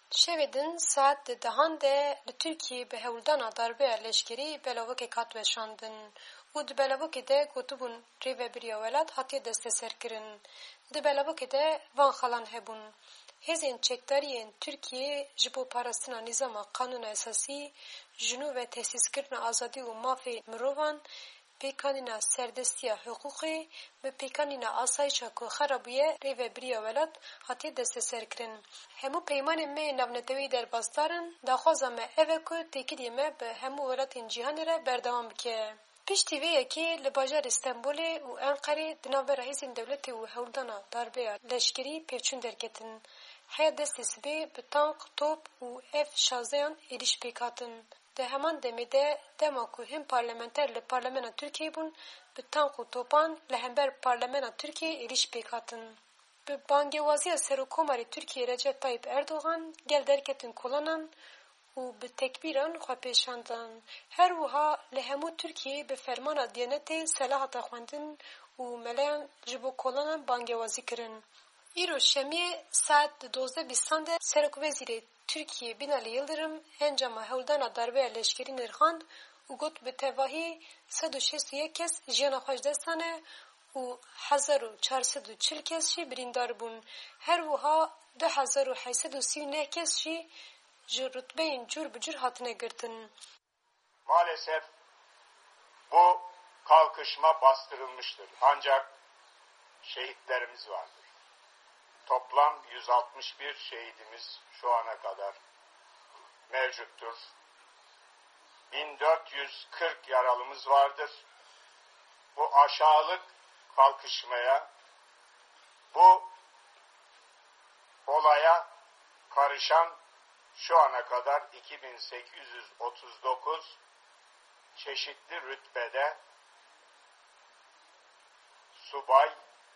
Şevedin saat dehan de li Türkiye bi hewldana darbeya leşkerî belavokê hat weşandin û di belavokê de gotibûn rêveberiya welat hatiye desteserkirin. Di belavokê de van xelan hebûn. Hêzên çekdariyên Tirkiye ji bo parastina nîzama Kanûna Esasî, jinû ve tesîskirina azadî û mafê mirovan, pêkanîna serdestiya hiqûqê bi pêkanîna asayişa ku xera bûye rêveberiya welat hatiye desteserkirin. Hemû peymanên me navnetewî derbasdarin, daxwaza me ev e ku têkiliyê me bi hemû welatên cîhanê re berdewam bike. Piştî vê yekê li bajarê Stenbolê û Enqerê di navbera hêzên dewletê û hewldana darbeya leşkerî pevçûn derketin. Heya destê sibê bi tank, top û F-16yan êriş pêk hatin. Di heman demê de dema ku hin parlamenter li Parlamena Tirkiyeyê bûn, bi tank û topan li hember Parlamena Tirkiyeyê êriş pêk hatin. Bi bangêwaziya Serokkomarê Tirkiye Recep Tayyip Erdogan gel derketin kolanan û bi tekbîran xwepêşandan. Her wiha li hemû Tirkiyeyê bi fermana Diyanetê selah hata xwendin û meleyan ji bo kolanan bangêwazî kirin. Îro şemiyê saet 12:20 de Serokwezîrê Tirkiye Binalî Yıldırım encama hewldana darbeya leşkerî nirxand û got bi tevahî 161 kes jiyana xwe ji dest dane û 1440 kes jî birîndar bûn. Her wiha 2839 kes jî ji rutbeyên cur bi cur hatine girtin. Maalesef bu kalkışma bastırılmıştır. Ancak şehitlerimiz vardır. Toplam 161 şehidimiz şu ana kadar mevcuttur. 1440 yaralımız vardır. Bu aşağılık kalkışmaya, bu olaya karışan şu ana kadar 2839 çeşitli rütbede subay,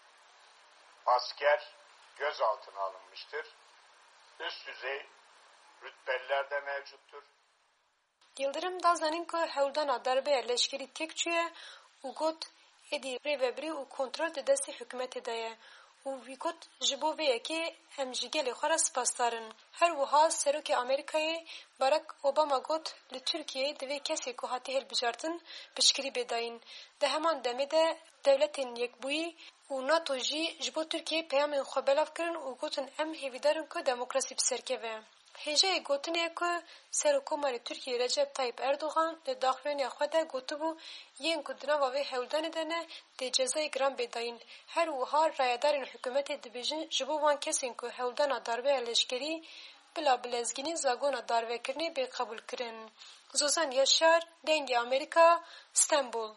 asker gözaltına alınmıştır. Üst düzey rütbeliler de mevcuttur. Yıldırım da zanin ku hewldana darbeya leşkerî têk çûye û got êdî rêveberî û kontrol di destê hikûmetê de ye û wî got ji bo vê yekê em ji gelê xwe re spasdarin. Her wiha Serokê Amerîkayê Barack Obama got li Tirkiyeyê divê kesê ku hatiye hilbijartin piştgirî bêdayîn. Di heman demê de dewletên Yekbûyî û NATO jî ji bo Tirkiyeyê peyamên xwe belav kirin û gotin em hêvîdarin ku demokrasî bi serkeve. Hêjeyê gotinê ku Serokkomarê Tirkiye Recep Tayyip Erdogan li daxuyaniya xwe de gotibû yên ku di nava vê hewldanê de ne dê cezayê giran bêdayîn. Her wiha rayedarên hikûmetê dibêjin ji bo wan kesên ku hewldana darbeya leşkerî bila bilezgînî zagona darvekirinê bêqebûl kirin. Zozan Yaşar, Dengê Amerîka, Stenbol.